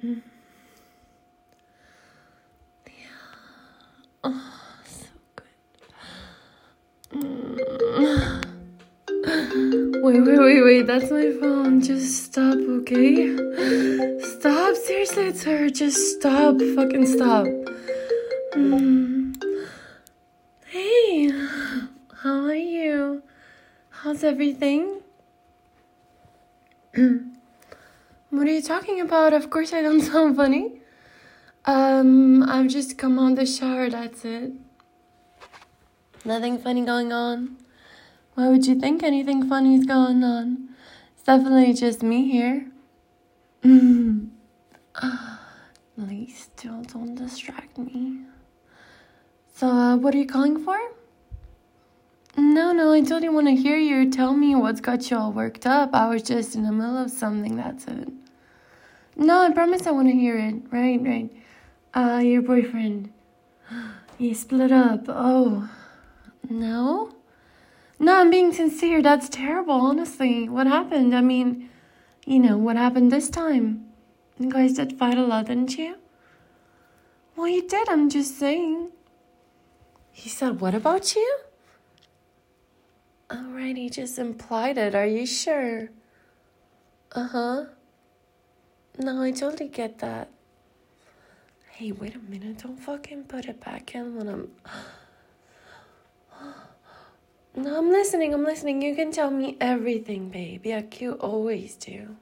Oh, so good. Wait, that's my phone. Just stop, okay? Stop, seriously, it's her. Just stop, fucking stop. Hey, how are you? How's everything? What are you talking about? Of course I don't sound funny. I've just come out the shower, that's it. Nothing funny going on. Why would you think anything funny is going on? It's definitely just me here. Please, don't distract me. So, what are you calling for? No, I totally want to hear you. Tell me what's got you all worked up. I was just in the middle of something, that's it. No, I promise I want to hear it. Right. Your boyfriend. He split up. Oh, no? No, I'm being sincere. That's terrible, honestly. What happened? I mean, what happened this time? You guys did fight a lot, didn't you? Well, you did, I'm just saying. He said, what about you? All right, he just implied it. Are you sure? Uh-huh. No, I totally get that. Hey, wait a minute. Don't fucking put it back in when I'm... No, I'm listening. You can tell me everything, babe. Like you always do.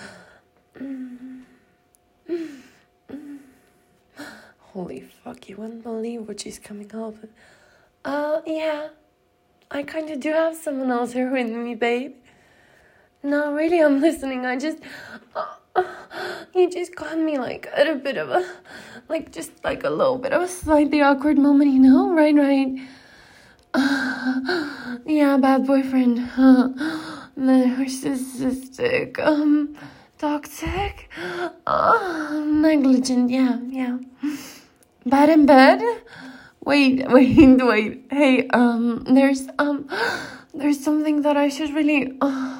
Holy fuck, you wouldn't believe what she's coming up with. Yeah. I kind of do have someone else here with me, babe. No, really, I'm listening. You just got me, at a bit of a... a little bit of a slightly awkward moment, Right. Yeah, bad boyfriend. Narcissistic. Toxic. Negligent. Yeah. Bad in bed. Wait. Hey, there's something that I should really.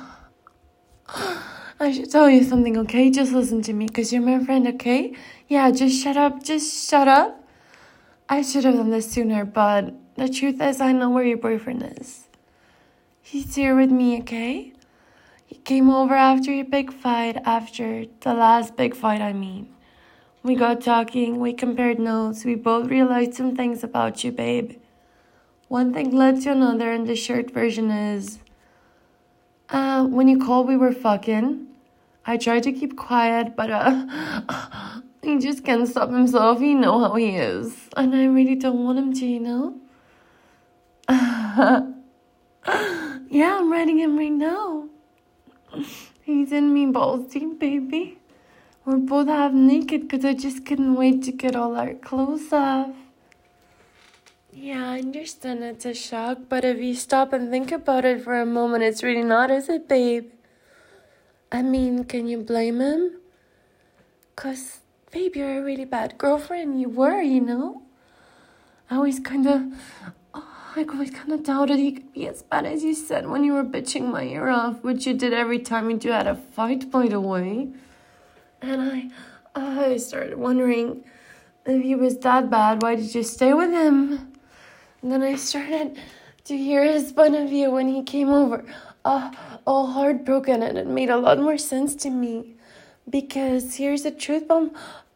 I should tell you something, okay? Just listen to me, because you're my friend, okay? Yeah, just shut up. I should have done this sooner, but the truth is I know where your boyfriend is. He's here with me, okay? He came over after your big fight, after the last big fight, I mean. We got talking, we compared notes, we both realized some things about you, babe. One thing led to another, and the short version is... when you called, we were fucking. I tried to keep quiet, but, he just can't stop himself. You know how he is. And I really don't want him to, Yeah, I'm writing him right now. He's in me balls deep, baby. We're both half naked because I just couldn't wait to get all our clothes off. Yeah, I understand it's a shock, but if you stop and think about it for a moment, it's really not, is it, babe? I mean, can you blame him? 'Cause, babe, you're a really bad girlfriend. You were, I always kind of doubted he could be as bad as you said when you were bitching my ear off, which you did every time you two had a fight, by the way. And I started wondering if he was that bad, why did you stay with him? And then I started to hear his point of view when he came over, all heartbroken, and it made a lot more sense to me. Because here's the truth bomb.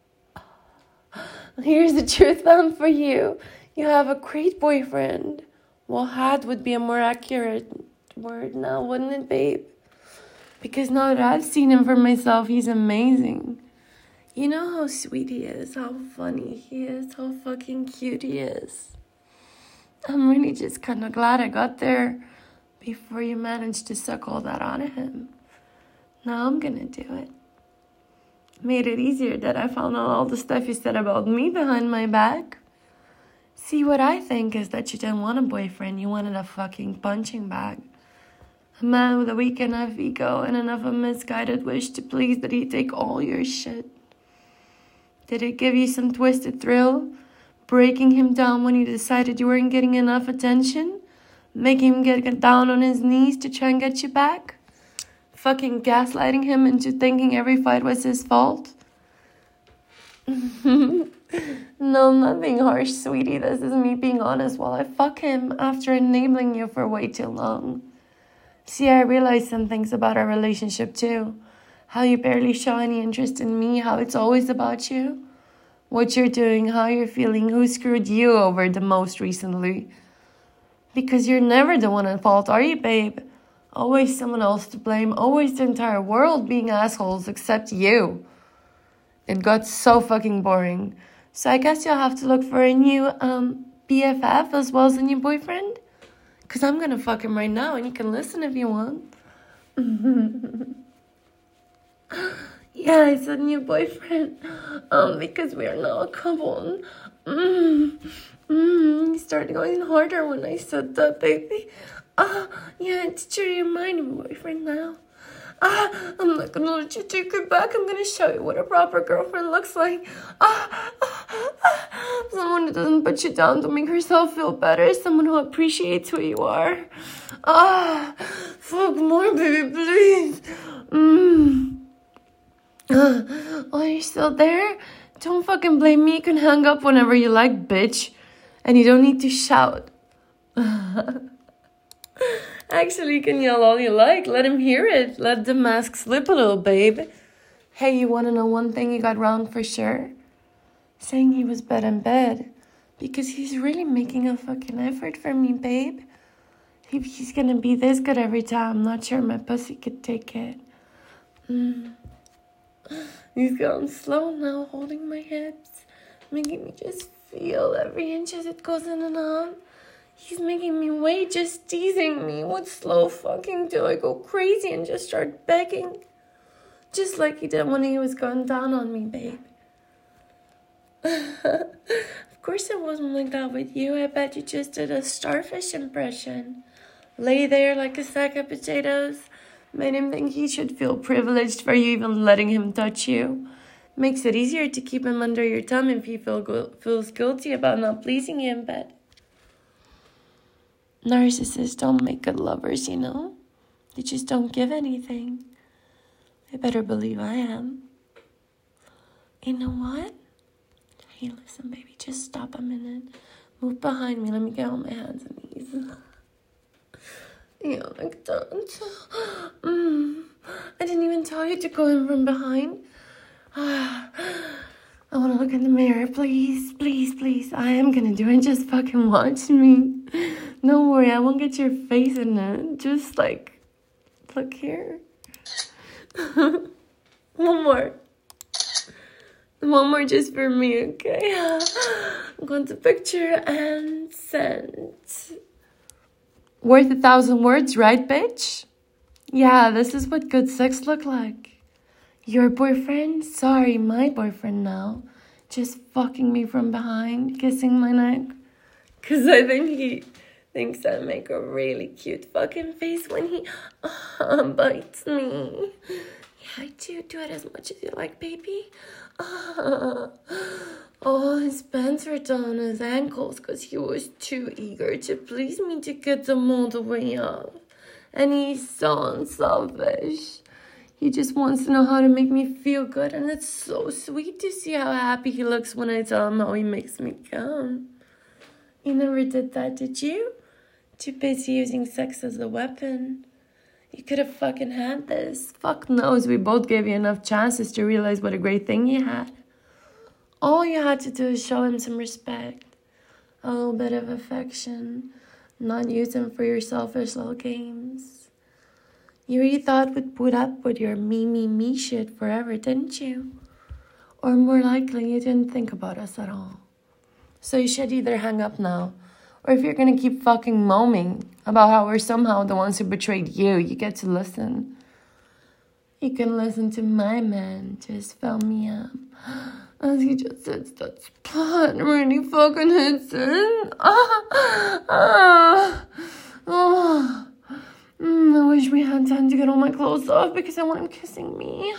Here's the truth bomb for you. You have a great boyfriend. Well, had would be a more accurate word now, wouldn't it, babe? Because now that I've seen him for myself, he's amazing. You know how sweet he is, how funny he is, how fucking cute he is. I'm really just kind of glad I got there before you managed to suck all that out of him. Now I'm gonna do it. Made it easier that I found out all the stuff you said about me behind my back. See, what I think is that you didn't want a boyfriend, you wanted a fucking punching bag. A man with a weak enough ego and enough of a misguided wish to please that he'd take all your shit. Did it give you some twisted thrill? Breaking him down when you decided you weren't getting enough attention? Making him get down on his knees to try and get you back? Fucking gaslighting him into thinking every fight was his fault? No, I'm not being harsh, sweetie. This is me being honest while I fuck him after enabling you for way too long. See, I realized some things about our relationship too. How you barely show any interest in me, how it's always about you. What you're doing, how you're feeling, who screwed you over the most recently. Because you're never the one at fault, are you, babe? Always someone else to blame, always the entire world being assholes except you. It got so fucking boring. So I guess you'll have to look for a new BFF as well as a new boyfriend. Because I'm going to fuck him right now and you can listen if you want. Yeah, it's a new boyfriend. Because we are now a couple. He started going harder when I said that, baby. Yeah, it's true, you're my new boyfriend now. I'm not gonna let you take it back. I'm gonna show you what a proper girlfriend looks like. Someone who doesn't put you down to make herself feel better. Someone who appreciates who you are. Fuck more, baby, please. Oh, you're still there? Don't fucking blame me. You can hang up whenever you like, bitch. And you don't need to shout. Actually, you can yell all you like. Let him hear it. Let the mask slip a little, babe. Hey, you want to know one thing you got wrong for sure? Saying he was bad in bed. Because he's really making a fucking effort for me, babe. If he's gonna be this good every time, I'm not sure my pussy could take it. He's gone slow now, holding my hips. Making me just feel every inch as it goes in and out. He's making me wait, just teasing me. What slow fucking do I go crazy and just start begging? Just like he did when he was going down on me, babe. Of course it wasn't like that with you. I bet you just did a starfish impression. Lay there like a sack of potatoes. Made him think he should feel privileged for you even letting him touch you. Makes it easier to keep him under your thumb if he feels guilty about not pleasing you in bed. Narcissists don't make good lovers, you know? They just don't give anything. I better believe I am. You know what? Hey, listen, baby, just stop a minute. Move behind me. Let me get on my hands and knees. Yeah, like that. I didn't even tell you to go in from behind. I want to look in the mirror, please, please, please. I am going to do it. Just fucking watch me. Don't worry, I won't get your face in it. Just like, look here. One more. One more just for me, okay? I'm going to picture and send. Worth 1,000 words, right, bitch? Yeah, this is what good sex look like. Your boyfriend? Sorry, my boyfriend now. Just fucking me from behind, kissing my neck. Because I think he thinks I make a really cute fucking face when he bites me. Yeah, I do it as much as you like, baby. Oh, his pants were down on his ankles because he was too eager to please me to get them all the way up. And he's so unselfish. He just wants to know how to make me feel good, and it's so sweet to see how happy he looks when I tell him how he makes me come. You never did that, did you? Too busy using sex as a weapon. You could have fucking had this. Fuck knows, we both gave you enough chances to realize what a great thing you had. All you had to do is show him some respect. A little bit of affection. Not use him for your selfish little games. You really thought we'd put up with your me shit forever, didn't you? Or more likely, you didn't think about us at all. So you should either hang up now, or if you're gonna keep fucking moaning about how we're somehow the ones who betrayed you, you get to listen. You can listen to my man just fill me up. As he just hits that spot and really fucking hits it. I wish we had time to get all my clothes off because I want him kissing me.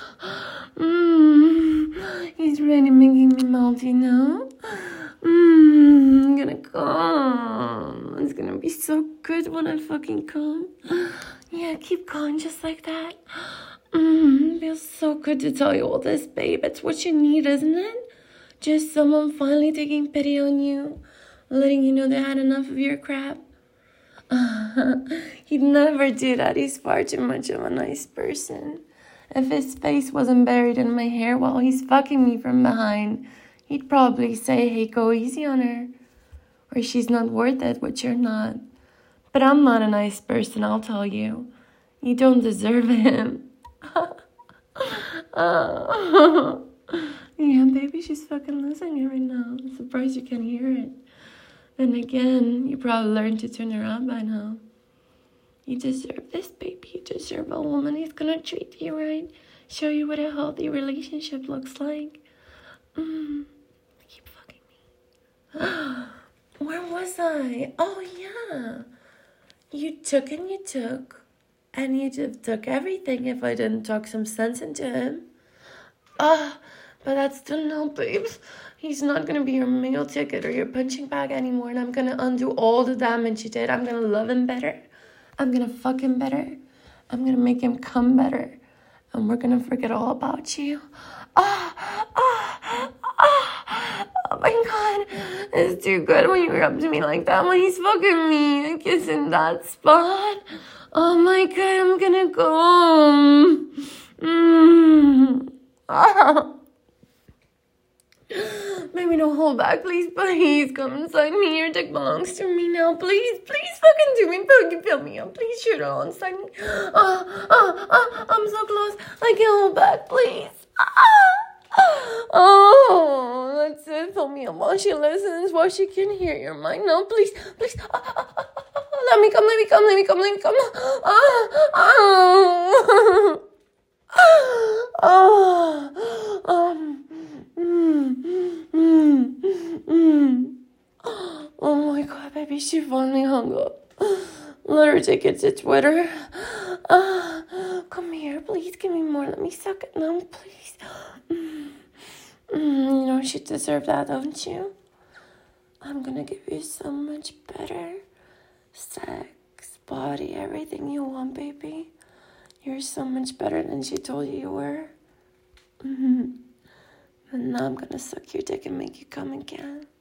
He's really making me melt, you know? I'm gonna come. It's gonna be so good when I fucking come. Yeah, keep going just like that. Feels so good to tell you all this, babe. It's what you need, isn't it? Just someone finally taking pity on you, letting you know they had enough of your crap. He'd never do that. He's far too much of a nice person. If his face wasn't buried in my hair while he's fucking me from behind, he'd probably say, hey, go easy on her. Or she's not worth it, which you're not. But I'm not a nice person, I'll tell you. You don't deserve him. Yeah, baby, she's fucking losing it right now. I'm surprised you can hear it. And again, you probably learned to turn around by now. You deserve this, baby. You deserve a woman who's gonna treat you right. Show you what a healthy relationship looks like. Keep fucking me. Where was I? Oh, yeah. You took and you took. And you just took everything if I didn't talk some sense into him. But that's still no, babes. He's not going to be your meal ticket or your punching bag anymore. And I'm going to undo all the damage you did. I'm going to love him better. I'm going to fuck him better. I'm going to make him come better. And we're going to forget all about you. Oh my God. It's too good when you rub to me like that. When he's fucking me and kissing that spot. Oh my God, I'm going to go. Baby, don't hold back, please, come inside me. Your dick belongs to me now, please fucking do me, fucking fill me up, please shoot it all inside me. I'm so close, I can't hold back, please. Oh, that's it, fill me up while she listens, while she can hear your mind. No, please. Let me come. Oh my God, baby, she finally hung up. Let her take it to Twitter. Come here, please, give me more. Let me suck it now, please. You know she deserves that, don't you? I'm gonna give you so much better sex, body, everything you want, baby. You're so much better than she told you were. And now I'm gonna suck your dick and make you come again.